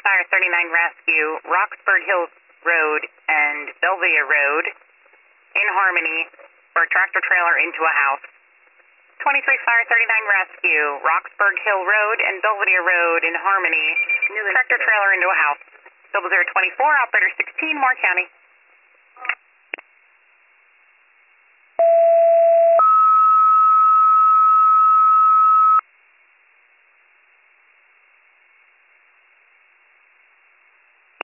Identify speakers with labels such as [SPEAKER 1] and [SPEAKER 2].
[SPEAKER 1] Fire 39 Rescue, Roxburgh Hill Road and Belvedere Road in Harmony for a tractor trailer into a house. 23 Fire 39 Rescue, Roxburgh Hill Road and Belvedere Road in Harmony, tractor trailer into a house. Double 024, operator 16, Moore County.